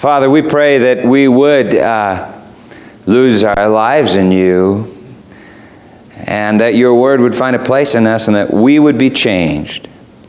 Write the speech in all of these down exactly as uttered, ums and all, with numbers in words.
Father, we pray that we would uh, lose our lives in you, and that your word would find a place in us, and that we would be changed.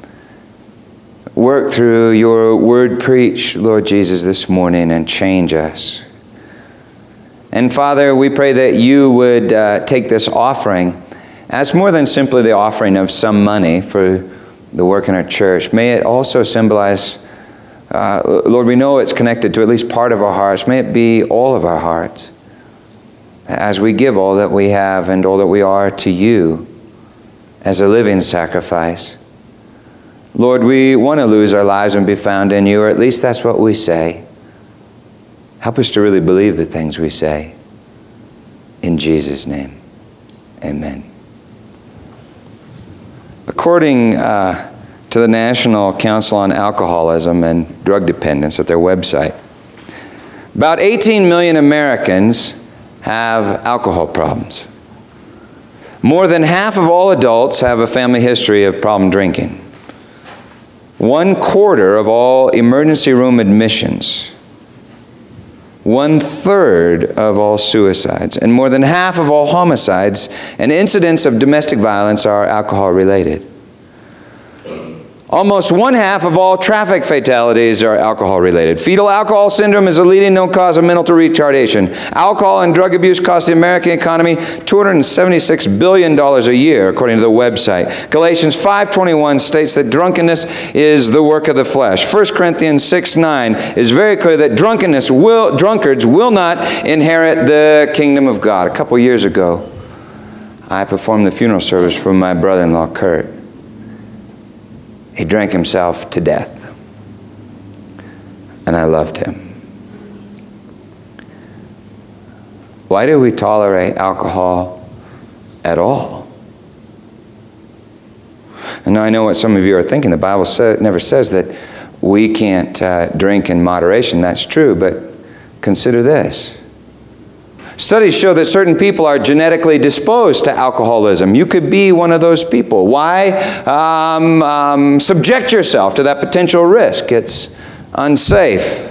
Work through your word preached, Lord Jesus, this morning, and change us. And Father, we pray that you would uh, take this offering as more than simply the offering of some money for the work in our church. May it also symbolize, uh, Lord, we know it's connected to at least part of our hearts. May it be all of our hearts as we give all that we have and all that we are to you as a living sacrifice. Lord, we want to lose our lives and be found in you, or at least that's what we say. Help us to really believe the things we say. In Jesus' name, amen. According uh, to the National Council on Alcoholism and Drug Dependence at their website, about eighteen million Americans have alcohol problems. More than half of all adults have a family history of problem drinking. One quarter of all emergency room admissions. One third of all suicides. And more than half of all homicides and incidents of domestic violence are alcohol related. Almost one half of all traffic fatalities are alcohol related. Fetal alcohol syndrome is a leading known cause of mental retardation. Alcohol and drug abuse cost the American economy two hundred seventy-six billion dollars a year, according to the website. Galatians five twenty-one states that drunkenness is the work of the flesh. First Corinthians six nine is very clear that drunkenness will, drunkards will not inherit the kingdom of God. A couple years ago, I performed the funeral service for my brother-in-law, Kurt. He drank himself to death, and I loved him. Why do we tolerate alcohol at all? And now I know what some of you are thinking. The Bible say, never says that we can't uh, drink in moderation. That's true, but consider this. Studies show that certain people are genetically disposed to alcoholism. You could be one of those people. Why um, um, subject yourself to that potential risk? It's unsafe.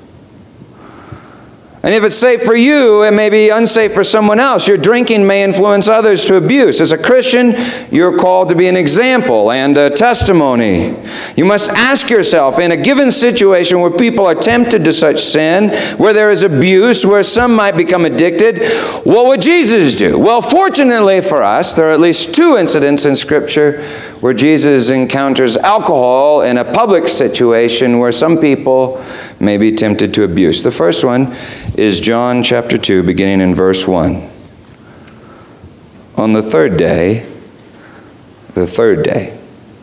And if it's safe for you, it may be unsafe for someone else. Your drinking may influence others to abuse. As a Christian, you're called to be an example and a testimony. You must ask yourself, in a given situation where people are tempted to such sin, where there is abuse, where some might become addicted, what would Jesus do? Well, fortunately for us, there are at least two incidents in Scripture where Jesus encounters alcohol in a public situation where some people may be tempted to abuse. The first one is John chapter two, beginning in verse one. On the third day, the third day,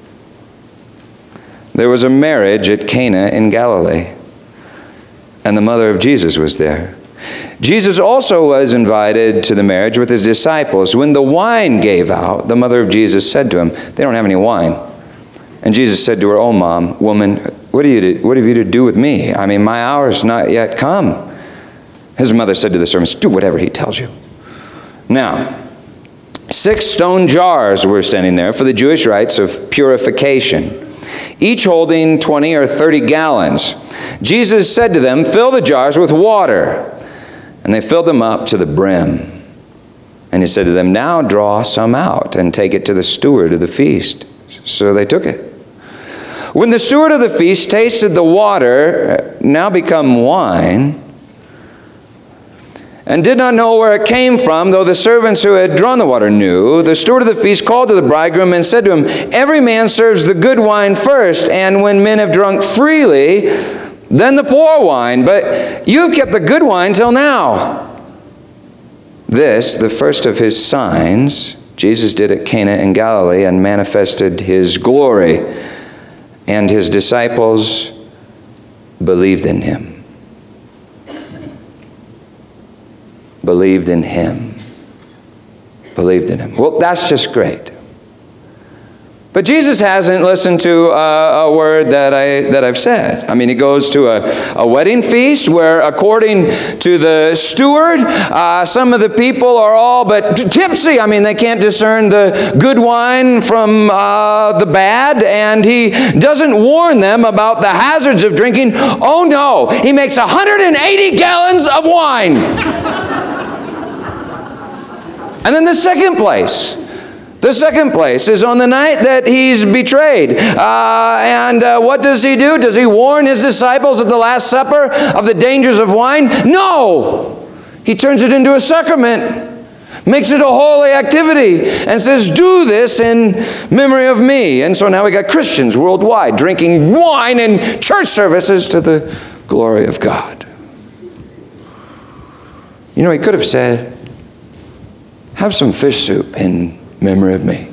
there was a marriage at Cana in Galilee, and the mother of Jesus was there. Jesus also was invited to the marriage with his disciples. When the wine gave out, the mother of Jesus said to him, "They don't have any wine." And Jesus said to her, "Oh, Mom, woman, what, do you to, what have you to do with me? I mean, my hour's not yet come." His mother said to the servants, "Do whatever he tells you." Now, six stone jars were standing there for the Jewish rites of purification, each holding twenty or thirty gallons. Jesus said to them, "Fill the jars with water." And they filled them up to the brim. And he said to them, "Now draw some out and take it to the steward of the feast." So they took it. When the steward of the feast tasted the water, now become wine, and did not know where it came from, though the servants who had drawn the water knew, the steward of the feast called to the bridegroom and said to him, "Every man serves the good wine first, and when men have drunk freely, then the poor wine, but you have kept the good wine till now." This, the first of his signs, Jesus did at Cana in Galilee and manifested his glory, and his disciples believed in him. Believed in him. Believed in him. Well, that's just great. But Jesus hasn't listened to uh, a word that, I, that I've said. I mean, he goes to a, a wedding feast where, according to the steward, uh, some of the people are all but tipsy. I mean, they can't discern the good wine from uh, the bad, and he doesn't warn them about the hazards of drinking. Oh, no, he makes one hundred eighty gallons of wine. And then the second place. The second place is on the night that he's betrayed. Uh, and uh, what does he do? Does he warn his disciples at the Last Supper of the dangers of wine? No! He turns it into a sacrament, makes it a holy activity, and says, do this in memory of me. And so now we got Christians worldwide drinking wine in church services to the glory of God. You know, he could have said, have some fish soup in memory of me.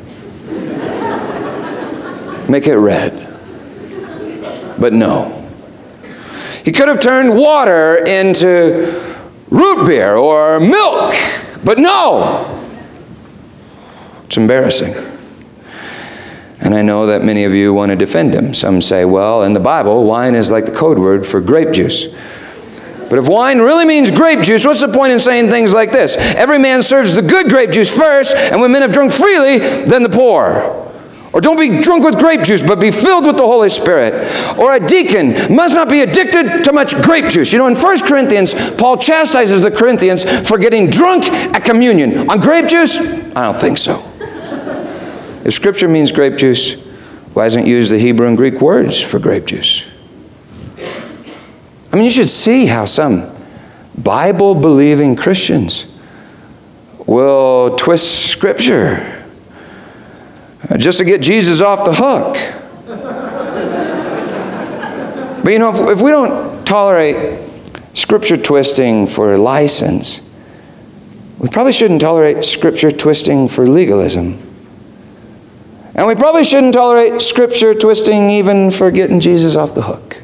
Make it red. But no. He could have turned water into root beer or milk. But no. It's embarrassing. And I know that many of you want to defend him. Some say, well, in the Bible, wine is like the code word for grape juice. But if wine really means grape juice, what's the point in saying things like this? Every man serves the good grape juice first, and when men have drunk freely, then the poor. Or don't be drunk with grape juice, but be filled with the Holy Spirit. Or a deacon must not be addicted to much grape juice. You know, in First Corinthians, Paul chastises the Corinthians for getting drunk at communion. On grape juice? I don't think so. If Scripture means grape juice, why hasn't it used the Hebrew and Greek words for grape juice? I mean, you should see how some Bible-believing Christians will twist Scripture just to get Jesus off the hook. But you know, if, if we don't tolerate Scripture twisting for license, we probably shouldn't tolerate Scripture twisting for legalism. And we probably shouldn't tolerate Scripture twisting even for getting Jesus off the hook.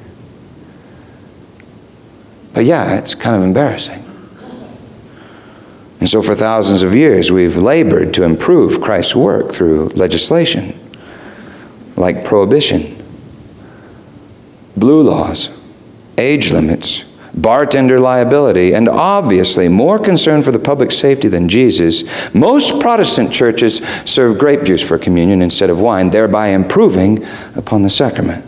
But yeah, it's kind of embarrassing. And so for thousands of years, we've labored to improve Christ's work through legislation, like prohibition, blue laws, age limits, bartender liability, and obviously more concern for the public safety than Jesus. Most Protestant churches serve grape juice for communion instead of wine, thereby improving upon the sacrament.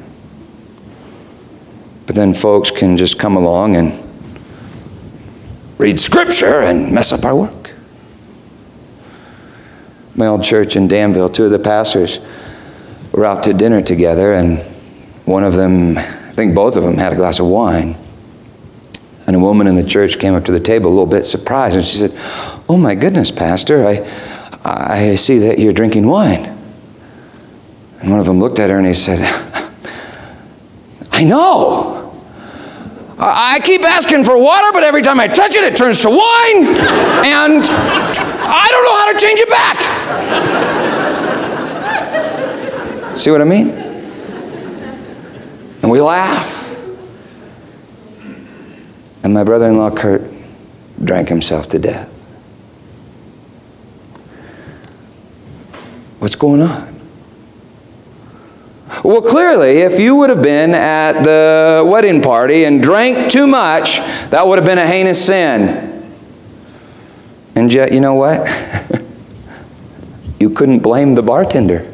But then folks can just come along and read Scripture and mess up our work. My old church in Danville, two of the pastors were out to dinner together, and one of them, I think both of them, had a glass of wine. And a woman in the church came up to the table a little bit surprised, and she said, oh my goodness, Pastor, I, I see that you're drinking wine. And one of them looked at her and he said, I know. I keep asking for water, but every time I touch it, it turns to wine, and I don't know how to change it back. See what I mean? And we laugh. And my brother-in-law, Kurt, drank himself to death. What's going on? Well, clearly, if you would have been at the wedding party and drank too much, that would have been a heinous sin. And yet, you know what? You couldn't blame the bartender.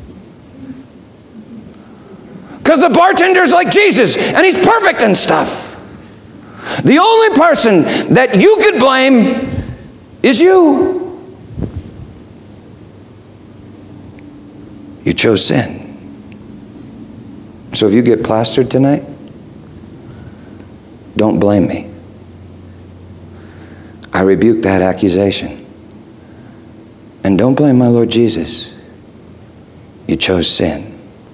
Because the bartender's like Jesus, and he's perfect and stuff. The only person that you could blame is you. You chose sin. So if you get plastered tonight, don't blame me. I rebuke that accusation. And don't blame my Lord Jesus. You chose sin.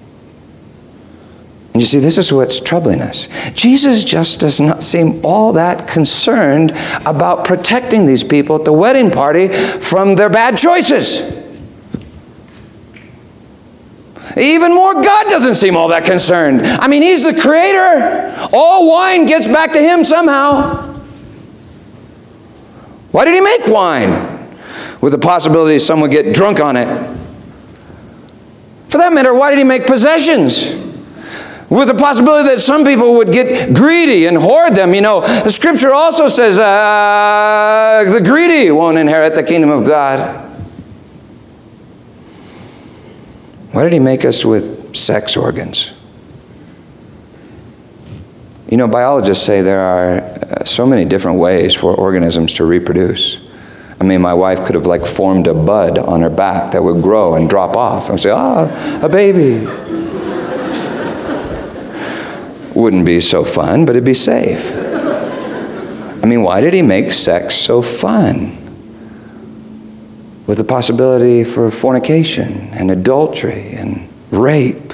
And you see, this is what's troubling us. Jesus just does not seem all that concerned about protecting these people at the wedding party from their bad choices. Even more, God doesn't seem all that concerned. I mean, He's the Creator. All wine gets back to Him somehow. Why did He make wine? With the possibility someone would get drunk on it. For that matter, why did he make possessions? With the possibility that some people would get greedy and hoard them. You know, the Scripture also says uh, the greedy won't inherit the kingdom of God. Why did he make us with sex organs? You know, biologists say there are uh, so many different ways for organisms to reproduce. I mean, my wife could have like formed a bud on her back that would grow and drop off and say, ah, a baby. Wouldn't be so fun, but it'd be safe. I mean, why did he make sex so fun? With the possibility for fornication and adultery and rape.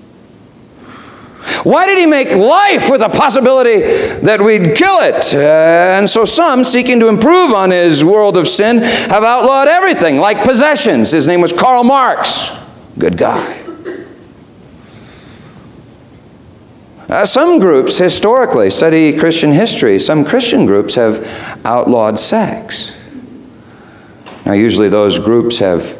Why did he make life with the possibility that we'd kill it? Uh, and so some, seeking to improve on his world of sin, have outlawed everything, like possessions. His name was Karl Marx. Good guy. Uh, some groups historically study Christian history. Some Christian groups have outlawed sex. Now, usually those groups have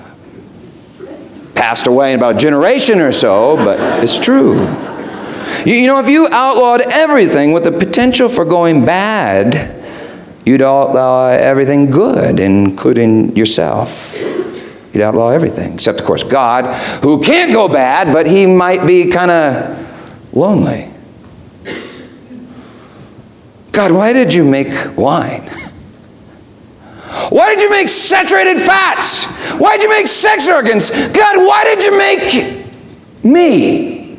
passed away in about a generation or so, but it's true. You, you know, if you outlawed everything with the potential for going bad, you'd outlaw everything good, including yourself. You'd outlaw everything, except, of course, God, who can't go bad, but he might be kind of lonely. God, why did you make wine? Why did you make saturated fats? Why did you make sex organs? God, why did you make me?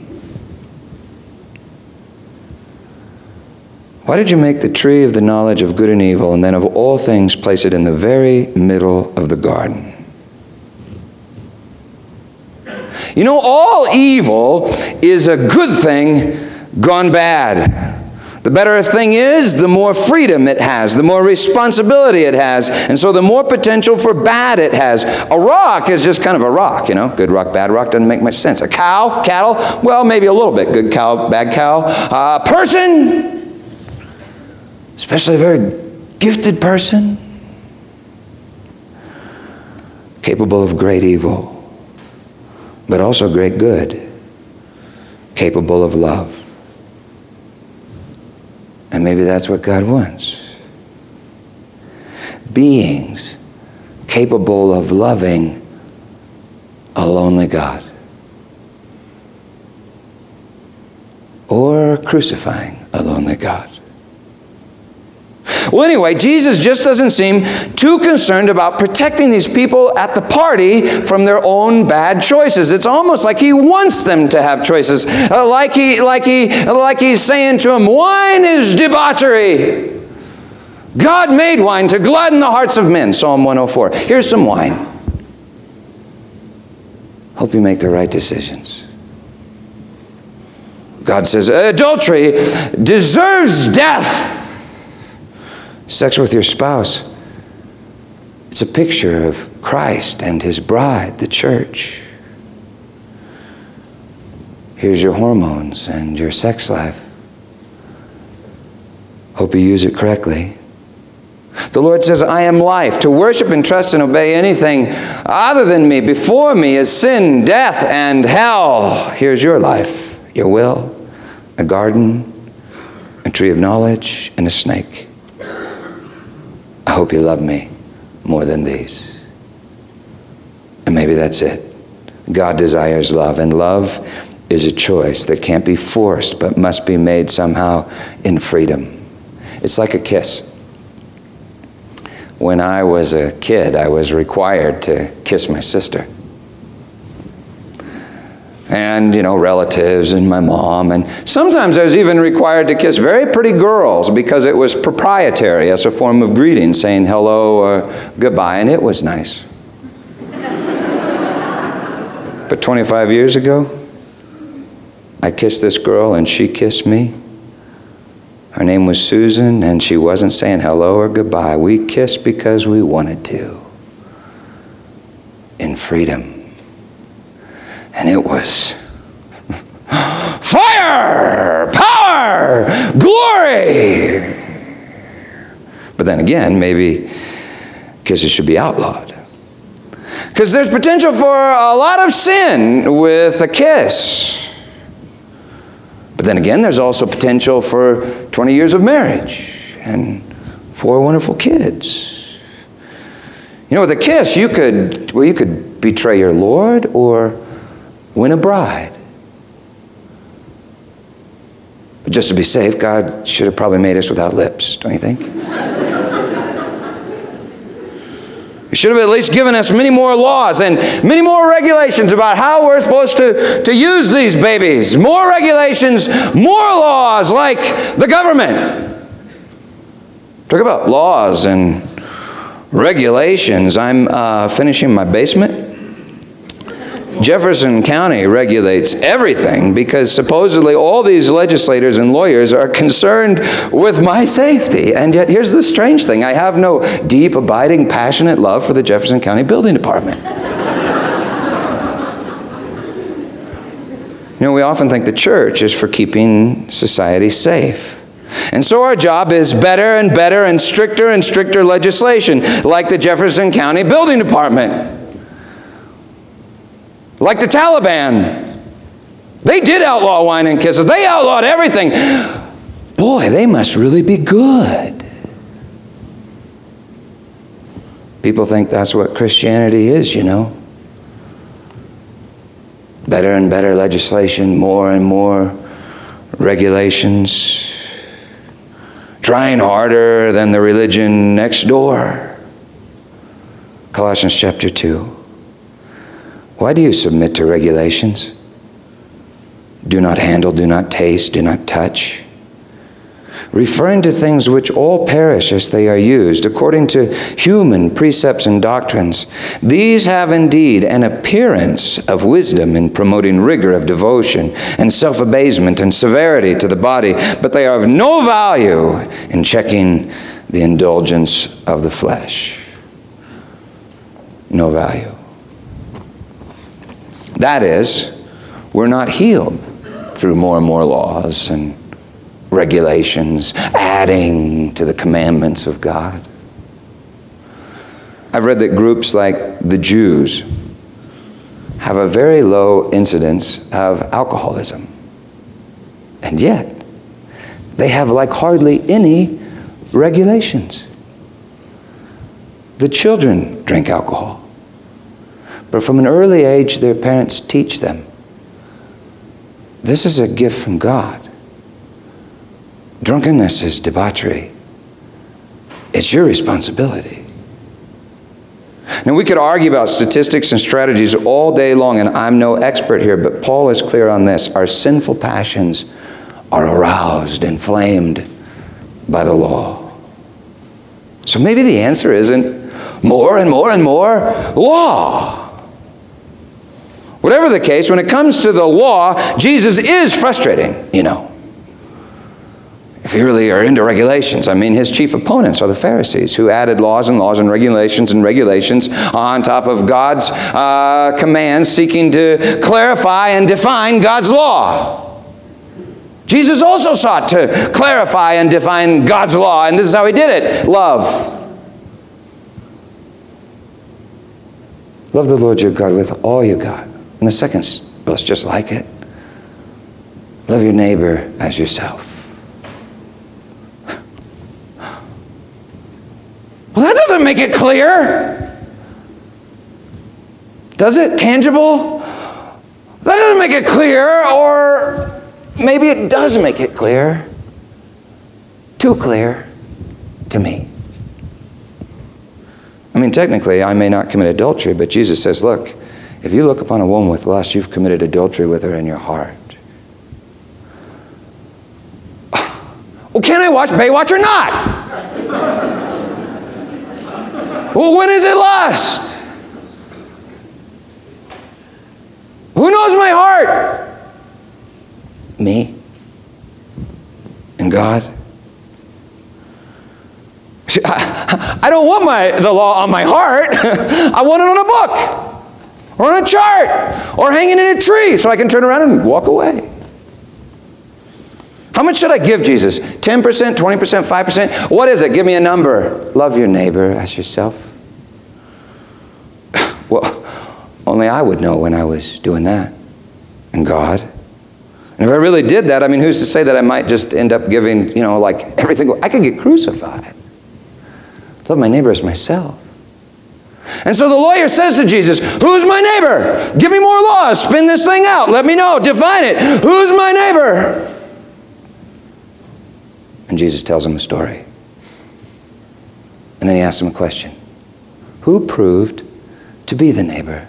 Why did you make the tree of the knowledge of good and evil, and then of all things place it in the very middle of the garden? You know, all evil is a good thing gone bad. The better a thing is, the more freedom it has, the more responsibility it has, and so the more potential for bad it has. A rock is just kind of a rock, you know. Good rock, bad rock doesn't make much sense. A cow, cattle, well, maybe a little bit. Good cow, bad cow. A uh, person, especially a very gifted person, capable of great evil, but also great good, capable of love. And maybe that's what God wants. Beings capable of loving a lonely God. Or crucifying a lonely God. Well, anyway, Jesus just doesn't seem too concerned about protecting these people at the party from their own bad choices. It's almost like he wants them to have choices. Uh, like he, like he, like he's saying to them, wine is debauchery. God made wine to gladden the hearts of men. Psalm one oh four. Here's some wine. Hope you make the right decisions. God says, adultery deserves death. Sex with your spouse, it's a picture of Christ and his bride, the church. Here's your hormones and your sex life. Hope you use it correctly. The Lord says, I am life. To worship and trust and obey anything other than me, before me, is sin, death, and hell. Here's your life, your will, a garden, a tree of knowledge, and a snake. I hope you love me more than these. And maybe that's it. God desires love, and love is a choice that can't be forced, but must be made somehow in freedom. It's like a kiss. When I was a kid, I was required to kiss my sister. And, you know, relatives and my mom. And sometimes I was even required to kiss very pretty girls because it was proprietary as a form of greeting, saying hello or goodbye, and it was nice. But twenty-five years ago, I kissed this girl and she kissed me. Her name was Susan, and she wasn't saying hello or goodbye. We kissed because we wanted to. In freedom. And it was fire, power, glory. But then again, maybe kisses should be outlawed. Because there's potential for a lot of sin with a kiss. But then again, there's also potential for twenty years of marriage and four wonderful kids. You know, with a kiss, you could, well, you could betray your Lord or win a bride. But just to be safe, God should have probably made us without lips, don't you think? He should have at least given us many more laws and many more regulations about how we're supposed to, to use these babies. More regulations, more laws like the government. Talk about laws and regulations. I'm uh, finishing my basement. Jefferson County regulates everything because supposedly all these legislators and lawyers are concerned with my safety. And yet here's the strange thing. I have no deep, abiding, passionate love for the Jefferson County Building Department. You know, we often think the church is for keeping society safe. And so our job is better and better and stricter and stricter legislation, like the Jefferson County Building Department. Like the Taliban. They did outlaw wine and kisses. They outlawed everything. Boy, they must really be good. People think that's what Christianity is, you know. Better and better legislation, more and more regulations. Trying harder than the religion next door. Colossians chapter two. Why do you submit to regulations? Do not handle, do not taste, do not touch. Referring to things which all perish as they are used, according to human precepts and doctrines. These have indeed an appearance of wisdom in promoting rigor of devotion and self-abasement and severity to the body, but they are of no value in checking the indulgence of the flesh. No value. That is, we're not healed through more and more laws and regulations, adding to the commandments of God. I've read that groups like the Jews have a very low incidence of alcoholism. And yet, they have like hardly any regulations. The children drink alcohol. But from an early age, their parents teach them, this is a gift from God. Drunkenness is debauchery. It's your responsibility. Now, we could argue about statistics and strategies all day long, and I'm no expert here, but Paul is clear on this. Our sinful passions are aroused, inflamed by the law. So maybe the answer isn't more and more and more law. Whatever the case, when it comes to the law, Jesus is frustrating, you know. If you really are into regulations, I mean, his chief opponents are the Pharisees, who added laws and laws and regulations and regulations on top of God's uh, commands, seeking to clarify and define God's law. Jesus also sought to clarify and define God's law, and this is how he did it. Love. Love the Lord your God with all you got. And the second verse, just like it. Love your neighbor as yourself. Well, that doesn't make it clear. Does it? Tangible? That doesn't make it clear, or maybe it does make it clear. Too clear to me. I mean, technically, I may not commit adultery, but Jesus says, look, if you look upon a woman with lust, you've committed adultery with her in your heart. Well, can I watch Baywatch or not? Well, when is it lust? Who knows my heart? Me and God. I don't want my the law on my heart. I want it on a book, or on a chart, or hanging in a tree so I can turn around and walk away. How much should I give Jesus? ten percent, twenty percent, five percent? What is it? Give me a number. Love your neighbor as yourself. Well, only I would know when I was doing that. And God. And if I really did that, I mean, who's to say that I might just end up giving, you know, like everything. I could get crucified. Love my neighbor as myself. And so the lawyer says to Jesus, who's my neighbor? Give me more laws. Spin this thing out. Let me know. Define it. Who's my neighbor? And Jesus tells him a story. And then he asks him a question. Who proved to be the neighbor?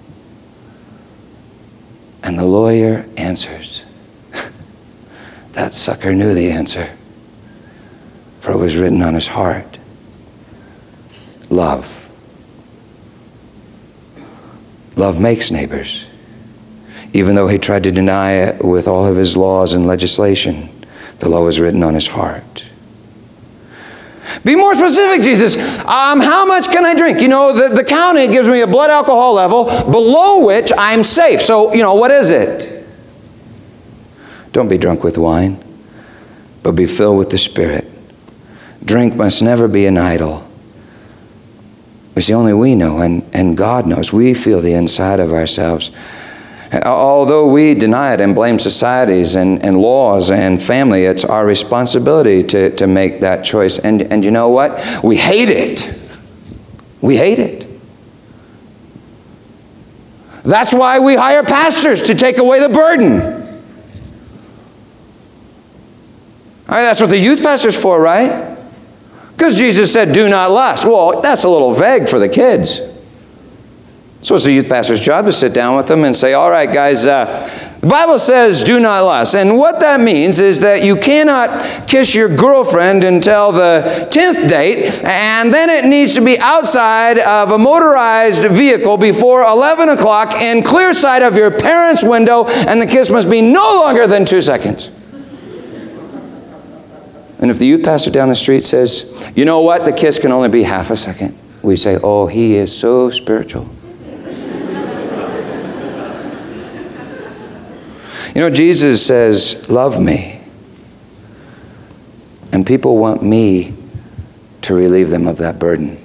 And the lawyer answers. That sucker knew the answer, for it was written on his heart. Love. Love makes neighbors. Even though he tried to deny it with all of his laws and legislation, the law was written on his heart. Be more specific, Jesus. Um, how much can I drink? You know, the, the county gives me a blood alcohol level below which I'm safe. So, you know, what is it? Don't be drunk with wine, but be filled with the Spirit. Drink must never be an idol. It's the only we know, and, and God knows. We feel the inside of ourselves. Although we deny it and blame societies and, and laws and family, it's our responsibility to, to make that choice. And, and you know what? We hate it. We hate it. That's why we hire pastors, to take away the burden. All right, that's what the youth pastor's for, right? Because Jesus said, do not lust. Well, that's a little vague for the kids. So it's the youth pastor's job to sit down with them and say, all right, guys, uh, the Bible says do not lust. And what that means is that you cannot kiss your girlfriend until the tenth date, and then it needs to be outside of a motorized vehicle before eleven o'clock in clear sight of your parents' window, and the kiss must be no longer than two seconds. And if the youth pastor down the street says, you know what, the kiss can only be half a second, we say, oh, he is so spiritual. You know, Jesus says, love me. And people want me to relieve them of that burden.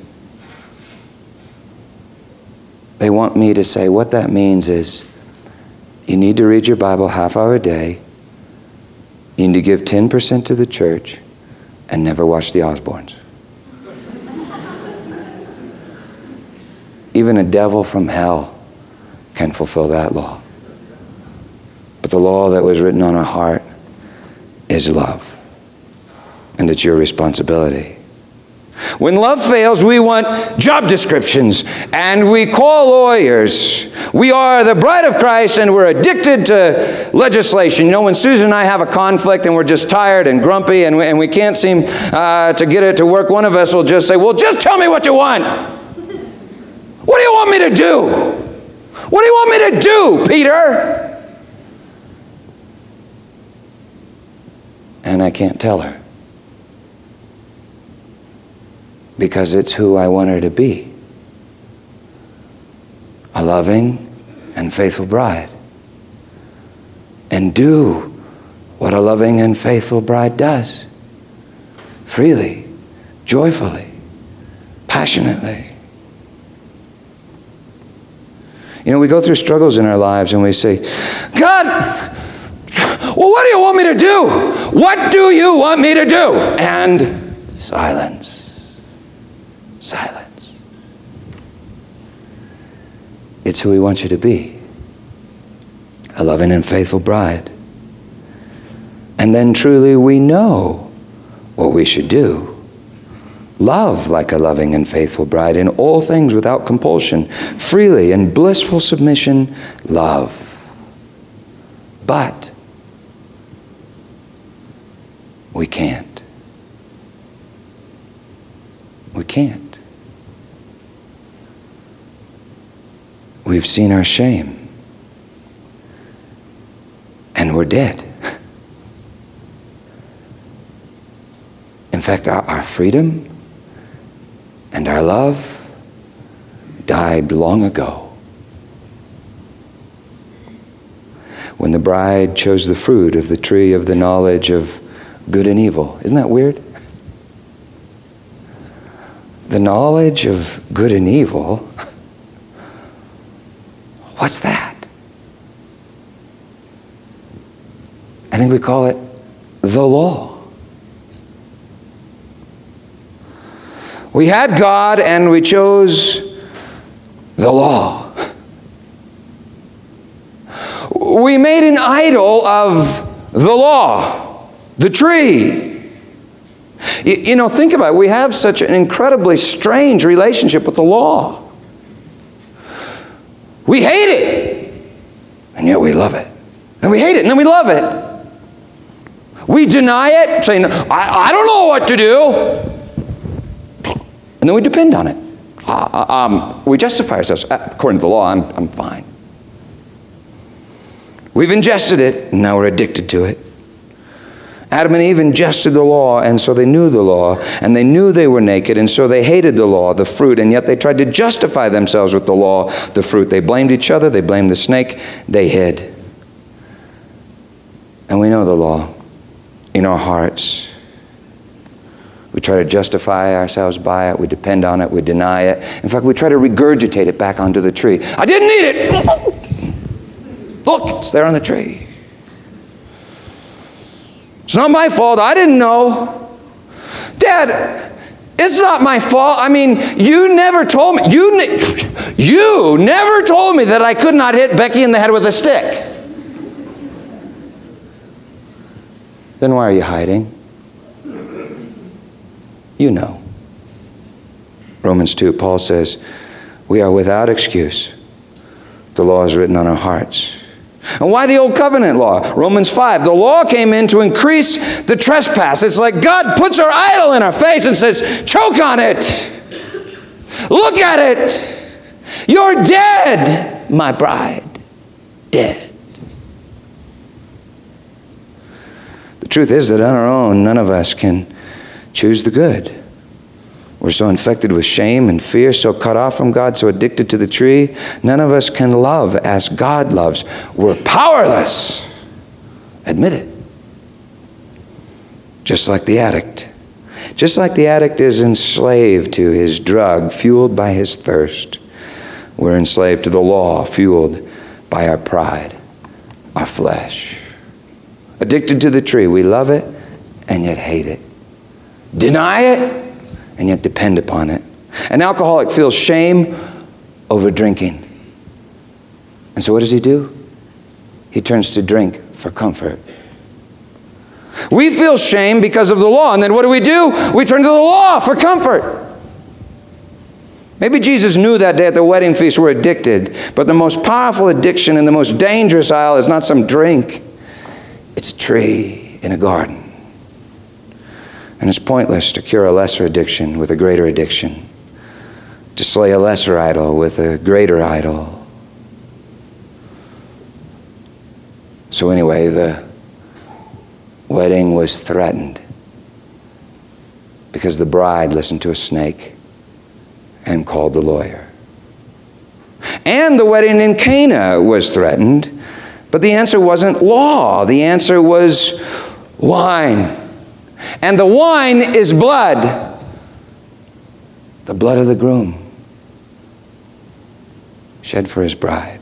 They want me to say, what that means is, you need to read your Bible half hour a day, you need to give ten percent to the church, and never watch the Osbournes. Even a devil from hell can fulfill that law. But the law that was written on our heart is love. And it's your responsibility. When love fails, we want job descriptions and we call lawyers. We are the bride of Christ and we're addicted to legislation. You know, when Susan and I have a conflict and we're just tired and grumpy and we, and we can't seem uh, to get it to work, one of us will just say, well, just tell me what you want. What do you want me to do? What do you want me to do, Peter? And I can't tell her. Because it's who I want her to be. A loving and faithful bride. And do what a loving and faithful bride does. Freely, joyfully, passionately. You know, we go through struggles in our lives and we say, God, well, what do you want me to do? What do you want me to do? And silence. Silence. It's who he wants you to be. A loving and faithful bride. And then truly we know what we should do. Love like a loving and faithful bride in all things without compulsion, freely in blissful submission, love. But we can't. We can't. We've seen our shame. And we're dead. In fact, our, our freedom and our love died long ago. When the bride chose the fruit of the tree of the knowledge of good and evil. Isn't that weird? The knowledge of good and evil What's that? I think we call it the law. We had God and we chose the law. We made an idol of the law, the tree. You, you know, think about it. We have such an incredibly strange relationship with the law. We hate it, and yet we love it. And we hate it, and then we love it. We deny it, saying, I, I don't know what to do. And then we depend on it. Uh, um, we justify ourselves. According to the law, I'm, I'm fine. We've ingested it, and now we're addicted to it. Adam and Eve ingested the law, and so they knew the law, and they knew they were naked, and so they hated the law, the fruit, and yet they tried to justify themselves with the law, the fruit. They blamed each other, they blamed the snake, they hid. And we know the law in our hearts. We try to justify ourselves by it, we depend on it, we deny it. In fact, we try to regurgitate it back onto the tree. I didn't eat it! Look, it's there on the tree. It's not my fault. I didn't know. Dad, it's not my fault. I mean, you never told me. You, ne- you never told me that I could not hit Becky in the head with a stick. Then why are you hiding? You know. Romans two, Paul says, we are without excuse. The law is written on our hearts. And why the old covenant law? Romans five, the law came in to increase the trespass. It's like God puts our idol in our face and says, choke on it. Look at it. You're dead, my bride. Dead. The truth is that on our own, none of us can choose the good. We're so infected with shame and fear, so cut off from God, so addicted to the tree. None of us can love as God loves. We're powerless. Admit it. Just like the addict. Just like the addict is enslaved to his drug, fueled by his thirst. We're enslaved to the law, fueled by our pride, our flesh. Addicted to the tree. We love it and yet hate it. Deny it and yet depend upon it. An alcoholic feels shame over drinking. And so what does he do? He turns to drink for comfort. We feel shame because of the law, and then what do we do? We turn to the law for comfort. Maybe Jesus knew that day at the wedding feast we're addicted, but the most powerful addiction and the most dangerous idol is not some drink. It's a tree in a garden. And it's pointless to cure a lesser addiction with a greater addiction, to slay a lesser idol with a greater idol. So anyway, the wedding was threatened because the bride listened to a snake and called the lawyer. And the wedding in Cana was threatened, but the answer wasn't law. The answer was wine. And the wine is blood. The blood of the groom, shed for his bride,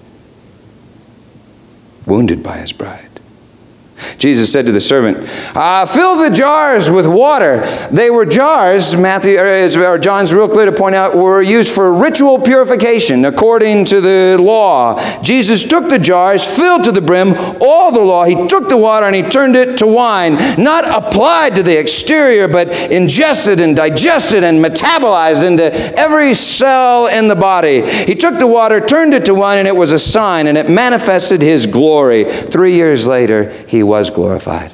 wounded by his bride. Jesus said to the servant, uh, fill the jars with water. They were jars, Matthew or John's real clear to point out, were used for ritual purification according to the law. Jesus took the jars, filled to the brim all the law. He took the water and he turned it to wine, not applied to the exterior, but ingested and digested and metabolized into every cell in the body. He took the water, turned it to wine, and it was a sign, and it manifested his glory. Three years later, he was glorified,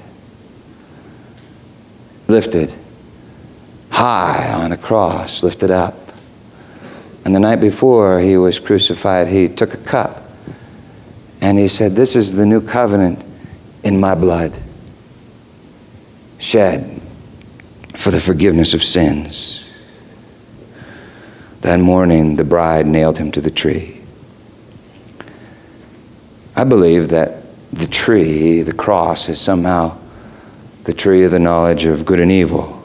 lifted high on a cross, lifted up. And the night before he was crucified, he took a cup and he said, this is the new covenant in my blood, shed for the forgiveness of sins. That morning, the bride nailed him to the tree. I believe that the tree, the cross, is somehow the tree of the knowledge of good and evil.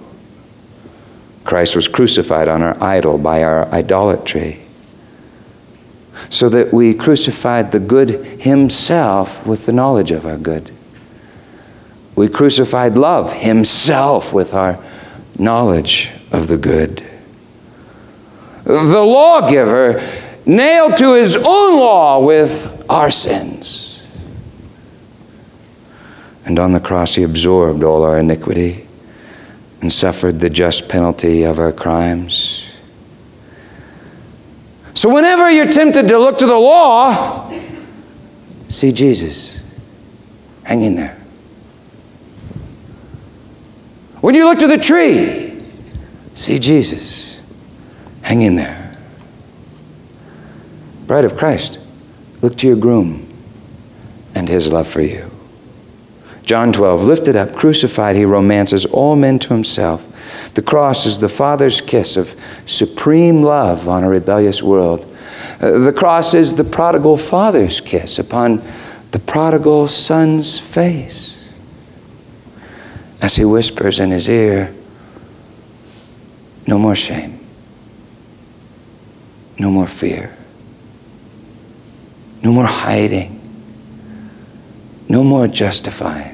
Christ was crucified on our idol by our idolatry. so that we crucified the good himself with the knowledge of our good. We crucified love himself with our knowledge of the good. The lawgiver nailed to his own law with our sins. And on the cross he absorbed all our iniquity and suffered the just penalty of our crimes. So whenever you're tempted to look to the law, see Jesus. Hang in there. When you look to the tree, see Jesus. Hang in there. Bride of Christ, look to your groom and his love for you. John twelve, lifted up, crucified, he romances all men to himself. The cross is the Father's kiss of supreme love on a rebellious world. Uh, the cross is the prodigal father's kiss upon the prodigal son's face, as he whispers in his ear, no more shame, no more fear, no more hiding, no more justifying,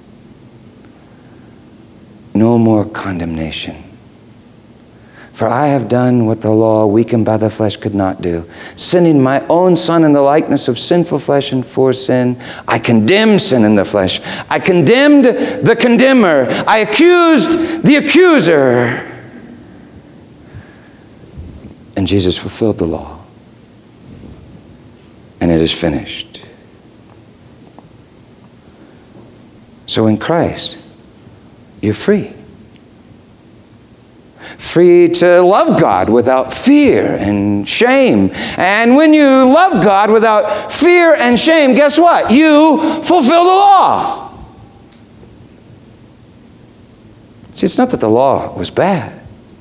no more condemnation. For I have done what the law, weakened by the flesh, could not do. Sending my own Son in the likeness of sinful flesh and for sin, I condemned sin in the flesh. I condemned the condemner. I accused the accuser. And Jesus fulfilled the law. And it is finished. So in Christ, you're free. Free to love God without fear and shame. And when you love God without fear and shame, guess what? You fulfill the law. See, it's not that the law was bad.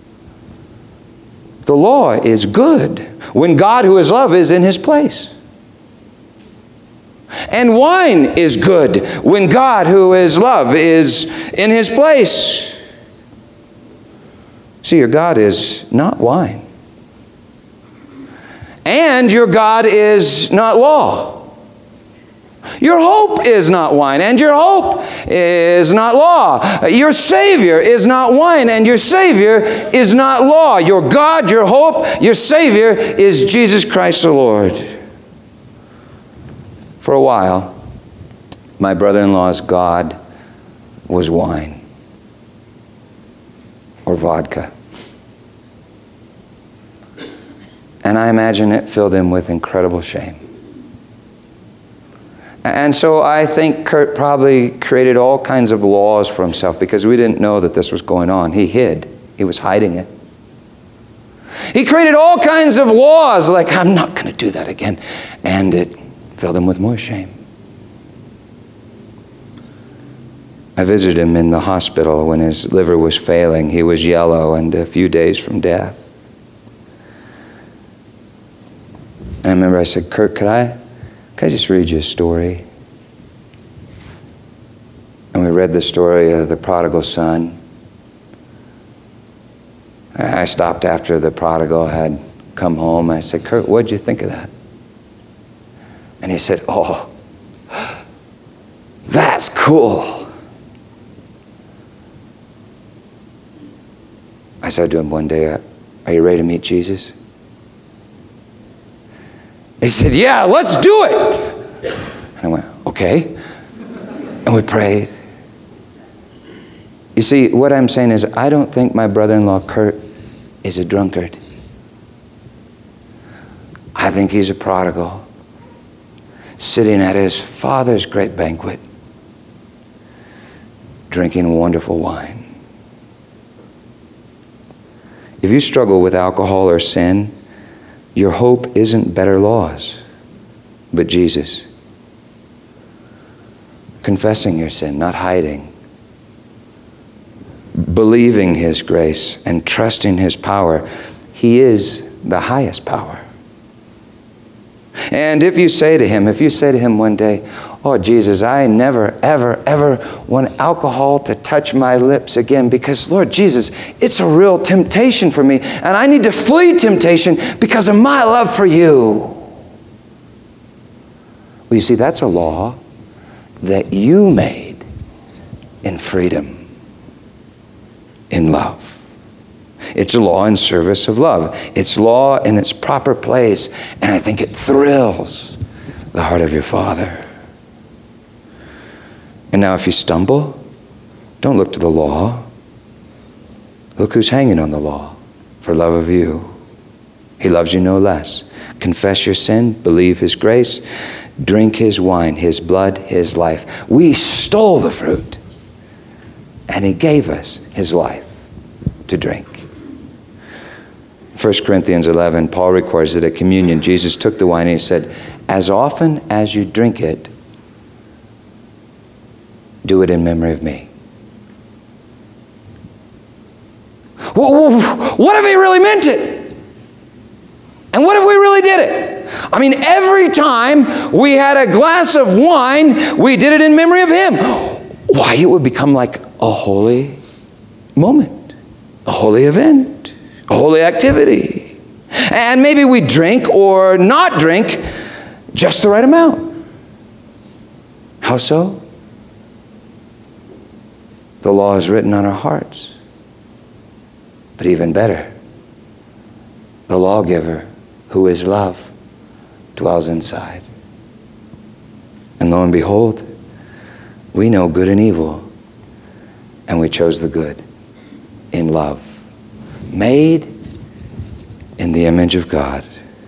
The law is good when God, who is love, is in his place. And wine is good when God, who is love, is in his place. See, your God is not wine. And your God is not law. Your hope is not wine, and your hope is not law. Your Savior is not wine, and your Savior is not law. Your God, your hope, your Savior is Jesus Christ the Lord. For a while, my brother-in-law's God was wine or vodka. And I imagine it filled him with incredible shame. And so I think Kurt probably created all kinds of laws for himself because we didn't know that this was going on. He hid. He was hiding it. He created all kinds of laws like, I'm not going to do that again. And it filled him with more shame. I visited him in the hospital when his liver was failing. He was yellow and a few days from death. And I remember I said, Kurt, could I, could I just read you a story? And we read the story of the prodigal son. I stopped after the prodigal had come home. I said, Kurt, what'd you think of that? And he said, oh, that's cool. I said to him one day, are you ready to meet Jesus? He said, yeah, let's do it. And I went, okay. And we prayed. You see, what I'm saying is, I don't think my brother-in-law, Kurt, is a drunkard. I think he's a prodigal, sitting at his father's great banquet, drinking wonderful wine. If you struggle with alcohol or sin, your hope isn't better laws, but Jesus. Confessing your sin, not hiding. Believing his grace and trusting his power. He is the highest power. And if you say to him, if you say to him one day, oh, Jesus, I never, ever, ever want alcohol to touch my lips again because, Lord Jesus, it's a real temptation for me, and I need to flee temptation because of my love for you. Well, you see, that's a law that you made in freedom, in love. It's a law in service of love. It's law in its proper place, and I think it thrills the heart of your Father. And now if you stumble, don't look to the law. Look who's hanging on the law for love of you. He loves you no less. Confess your sin, believe his grace, drink his wine, his blood, his life. We stole the fruit, and he gave us his life to drink. First Corinthians eleven, Paul records that at communion, Jesus took the wine and he said, as often as you drink it, do it in memory of me. What if he really meant it? And what if we really did it? I mean, every time we had a glass of wine, we did it in memory of him. Why, it would become like a holy moment, a holy event, a holy activity. And maybe we drink or not drink just the right amount. How so? The law is written on our hearts. But even better, the lawgiver, who is love, dwells inside. And lo and behold, we know good and evil, and we chose the good in love, made in the image of God.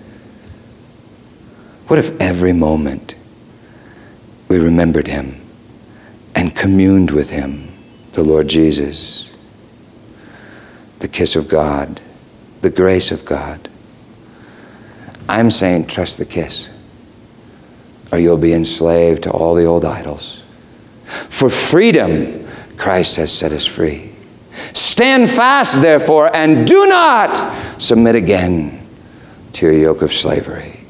What if every moment we remembered him and communed with him, the Lord Jesus? The kiss of God, the grace of God. I'm saying trust the kiss, or you'll be enslaved to all the old idols. For freedom, Christ has set us free. Stand fast, therefore, and do not submit again to your yoke of slavery.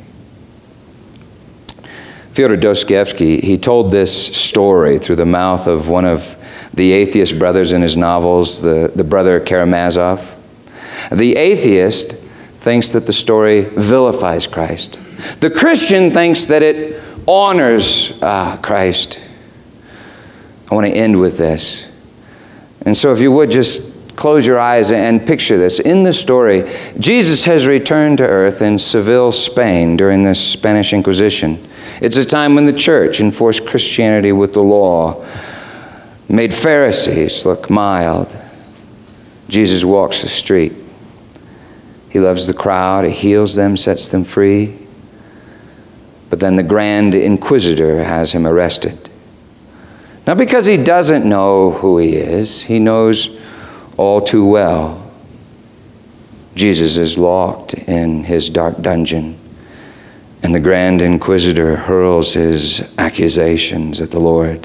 Fyodor Dostoevsky, he told this story through the mouth of one of the atheist brothers in his novels, the, the brother Karamazov. The atheist thinks that the story vilifies Christ. The Christian thinks that it honors uh, Christ. I want to end with this. And so if you would just close your eyes and picture this. In the story, Jesus has returned to earth in Seville, Spain during the Spanish Inquisition. It's a time when the church enforced Christianity with the law, made Pharisees look mild. Jesus walks the street. He loves the crowd. He heals them, sets them free. But then the Grand Inquisitor has him arrested. Not because he doesn't know who he is. He knows all too well. Jesus is locked in his dark dungeon, and the Grand Inquisitor hurls his accusations at the Lord.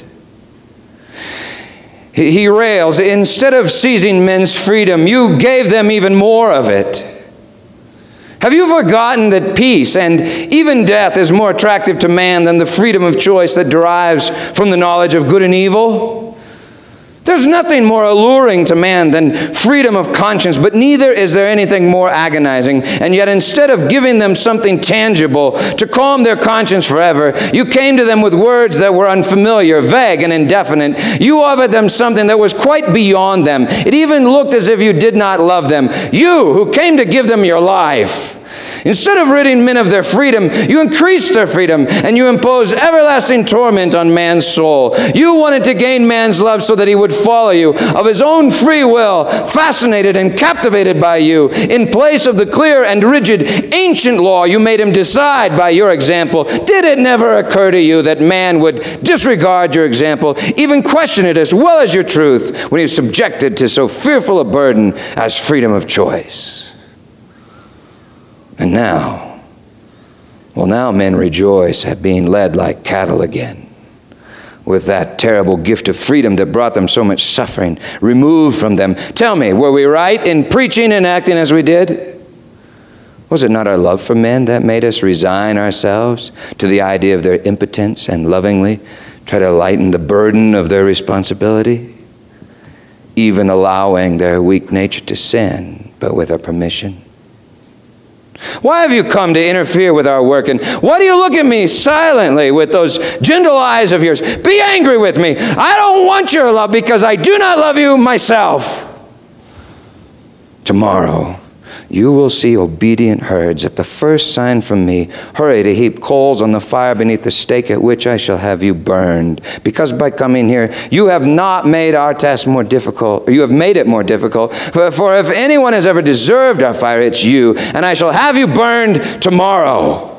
He rails, instead of seizing men's freedom, you gave them even more of it. Have you forgotten that peace and even death is more attractive to man than the freedom of choice that derives from the knowledge of good and evil? There's nothing more alluring to man than freedom of conscience, but neither is there anything more agonizing. And yet instead of giving them something tangible to calm their conscience forever, you came to them with words that were unfamiliar, vague, and indefinite. You offered them something that was quite beyond them. It even looked as if you did not love them. You, who came to give them your life. Instead of ridding men of their freedom, you increased their freedom, and you imposed everlasting torment on man's soul. You wanted to gain man's love so that he would follow you of his own free will, fascinated and captivated by you. In place of the clear and rigid ancient law, you made him decide by your example. Did it never occur to you that man would disregard your example, even question it as well as your truth, when he was subjected to so fearful a burden as freedom of choice? And now, well, now men rejoice at being led like cattle again, with that terrible gift of freedom that brought them so much suffering removed from them. Tell me, were we right in preaching and acting as we did? Was it not our love for men that made us resign ourselves to the idea of their impotence and lovingly try to lighten the burden of their responsibility, even allowing their weak nature to sin, but with our permission? Why have you come to interfere with our work? And why do you look at me silently with those gentle eyes of yours? Be angry with me. I don't want your love because I do not love you myself. Tomorrow, you will see obedient herds at the first sign from me. Hurry to heap coals on the fire beneath the stake at which I shall have you burned. Because by coming here, you have not made our task more difficult, or you have made it more difficult. For, for if anyone has ever deserved our fire, it's you, and I shall have you burned tomorrow.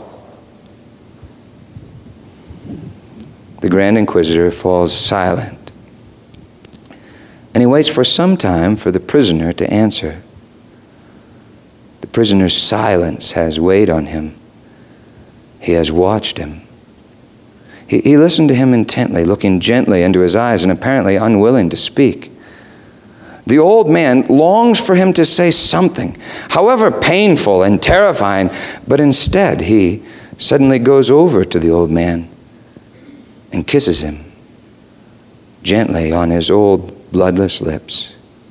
The Grand Inquisitor falls silent, and he waits for some time for the prisoner to answer. The prisoner's silence has weighed on him. He has watched him. He, he listened to him intently, looking gently into his eyes and apparently unwilling to speak. The old man longs for him to say something, however painful and terrifying, but instead he suddenly goes over to the old man and kisses him gently on his old bloodless lips.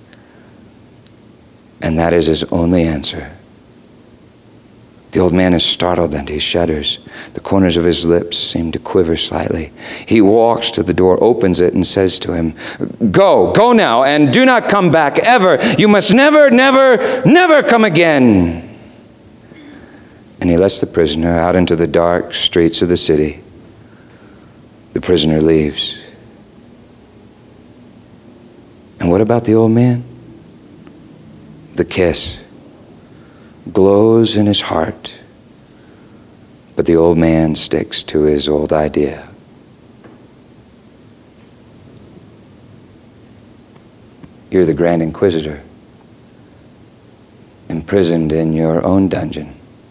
And that is his only answer. The old man is startled and he shudders. The corners of his lips seem to quiver slightly. He walks to the door, opens it, and says to him, Go, go now, and do not come back ever. You must never, never, never come again. And he lets the prisoner out into the dark streets of the city. The prisoner leaves. And what about the old man? The kiss glows in his heart, but the old man sticks to his old idea. You're the Grand Inquisitor, imprisoned in your own dungeon.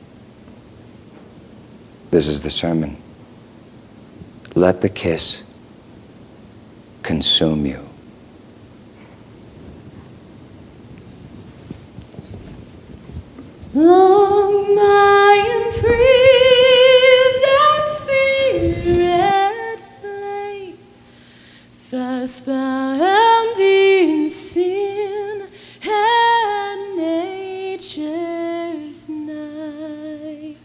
This is the sermon. Let the kiss consume you. Long my imprisoned spirit lay, fast bound in sin and nature's night.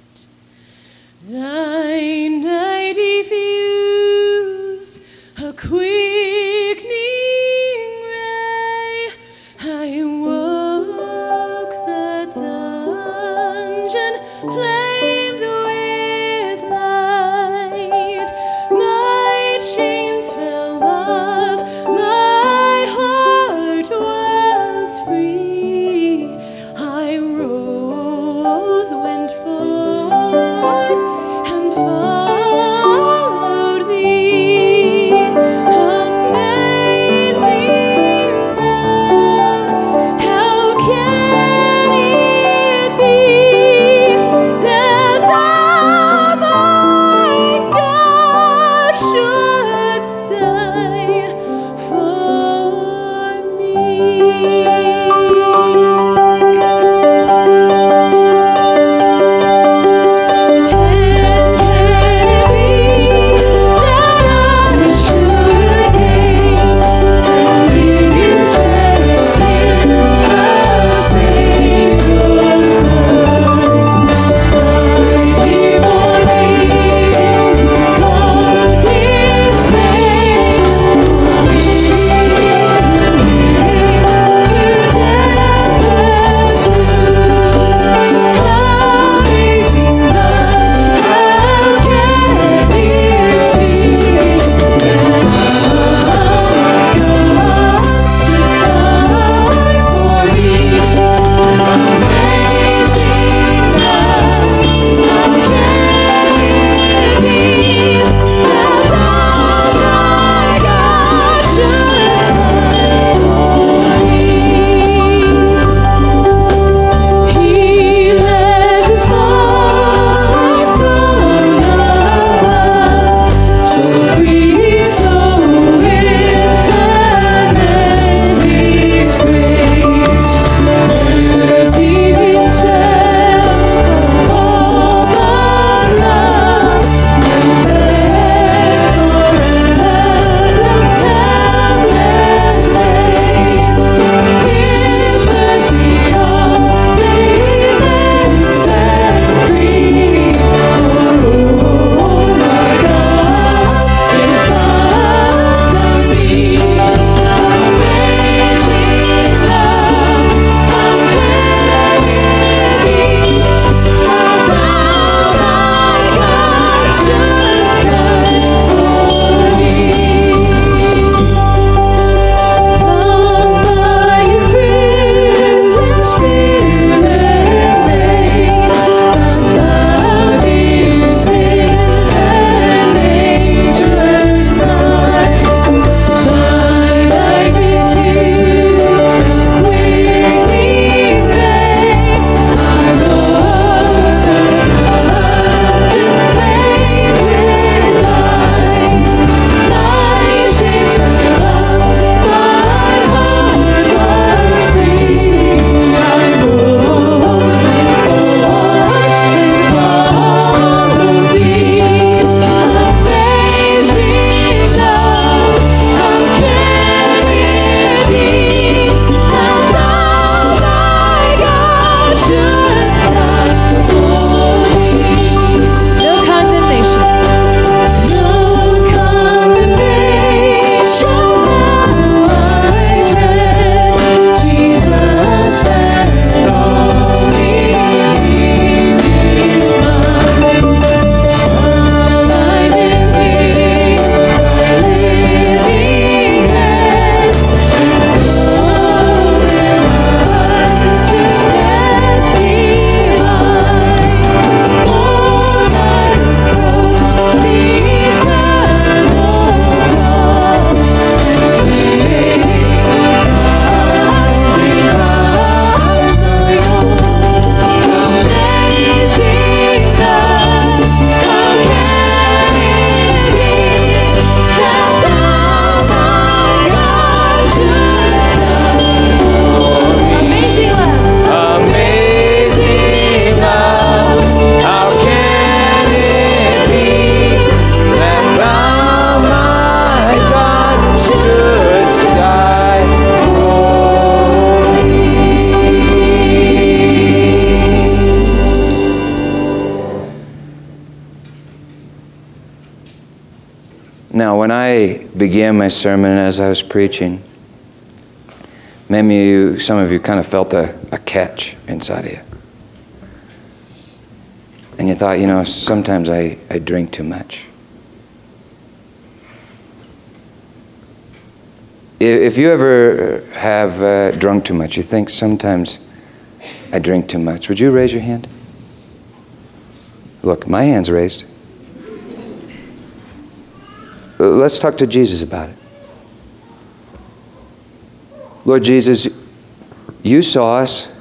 Thy night diffused a quickening ray. I woke the dungeon flamed with light. My chains fell off, my heart was free. I rose, went forth, and followed thee. Amazing love, how can it be that Now, when I began my sermon as I was preaching, maybe you, some of you kind of felt a, a catch inside of you. And you thought, you know, sometimes I, I drink too much. If you ever have uh, drunk too much, you think sometimes I drink too much, would you raise your hand? Look, my hand's raised. Let's talk to Jesus about it. Lord Jesus, you saw us.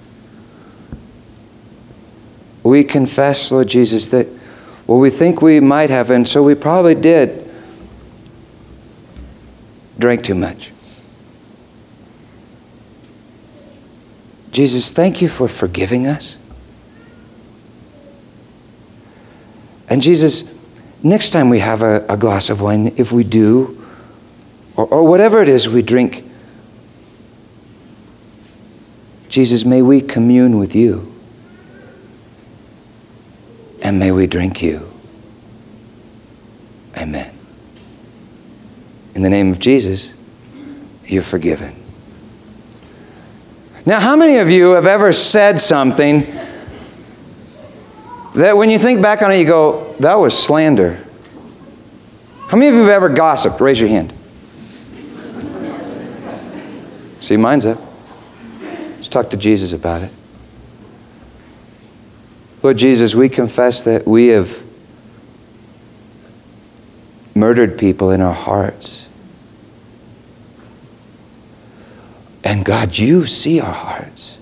We confess, Lord Jesus, that well, we think we might have, and so we probably did, drank too much. Jesus, thank you for forgiving us. And Jesus, next time we have a, a glass of wine, if we do, or, or whatever it is we drink, Jesus, may we commune with you. And may we drink you. Amen. In the name of Jesus, you're forgiven. Now, how many of you have ever said something that when you think back on it, you go, that was slander? How many of you have ever gossiped? Raise your hand. See, mine's up. Let's talk to Jesus about it. Lord Jesus, we confess that we have murdered people in our hearts. And God, you see our hearts.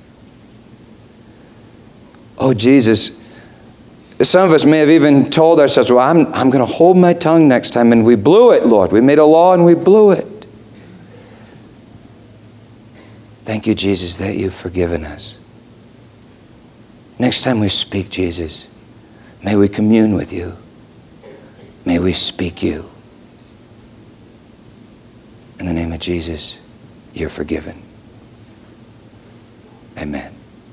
Oh, Jesus, some of us may have even told ourselves, well, I'm, I'm going to hold my tongue next time, and we blew it, Lord. We made a law and we blew it. Thank you, Jesus, that you've forgiven us. Next time we speak, Jesus, may we commune with you. May we speak you. In the name of Jesus, you're forgiven. Amen.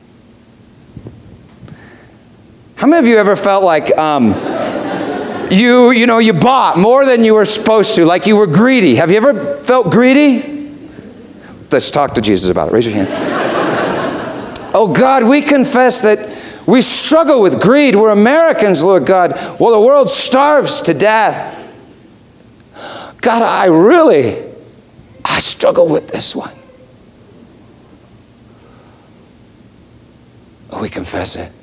How many of you ever felt like um, you, you know, you bought more than you were supposed to, like you were greedy? Have you ever felt greedy? Let's talk to Jesus about it. Raise your hand. Oh God, we confess that we struggle with greed. We're Americans, Lord God. Well, the world starves to death. God, I really, I struggle with this one. Oh, we confess it.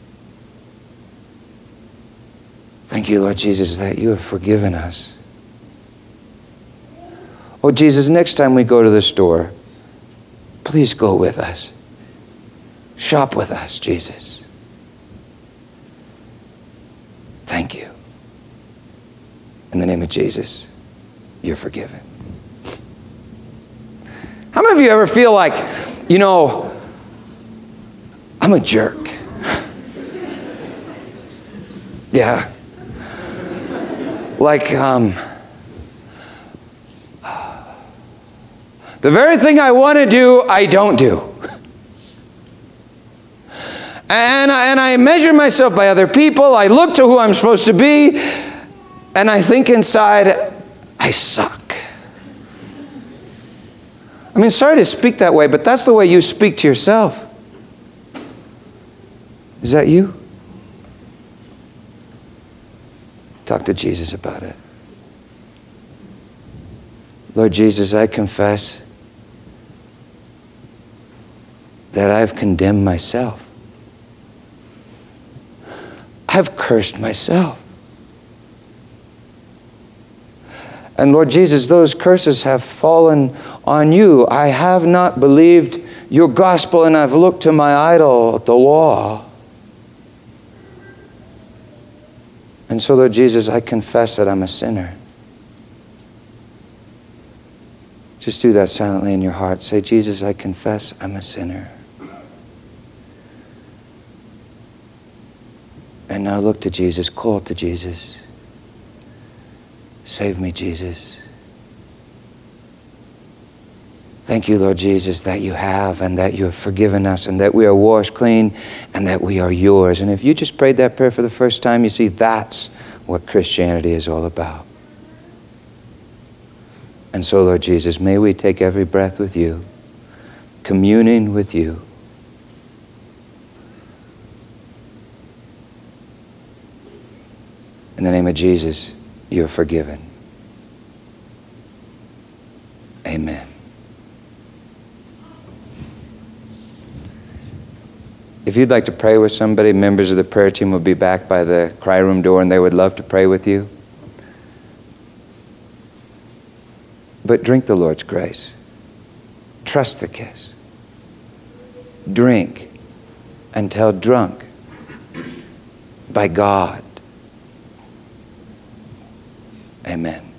Thank you, Lord Jesus, that you have forgiven us. Oh, Jesus, next time we go to the store, please go with us. Shop with us, Jesus. Thank you. In the name of Jesus, you're forgiven. How many of you ever feel like, you know, I'm a jerk? Yeah. Like, um, the very thing I want to do, I don't do. And I, and I measure myself by other people. I look to who I'm supposed to be. And I think inside, I suck. I mean, sorry to speak that way, but that's the way you speak to yourself. Is that you? Talk to Jesus about it. Lord Jesus, I confess that I've condemned myself. I've cursed myself. And Lord Jesus, those curses have fallen on you. I have not believed your gospel, and I've looked to my idol, the law. And so, Lord Jesus, I confess that I'm a sinner. Just do that silently in your heart. Say, Jesus, I confess I'm a sinner. And now look to Jesus, call to Jesus. Save me, Jesus. Thank you, Lord Jesus, that you have and that you have forgiven us and that we are washed clean and that we are yours. And if you just prayed that prayer for the first time, you see that's what Christianity is all about. And so, Lord Jesus, may we take every breath with you, communing with you. In the name of Jesus, you're forgiven. Amen. If you'd like to pray with somebody, members of the prayer team will be back by the cry room door, and they would love to pray with you. But drink the Lord's grace. Trust the kiss. Drink until drunk by God. Amen.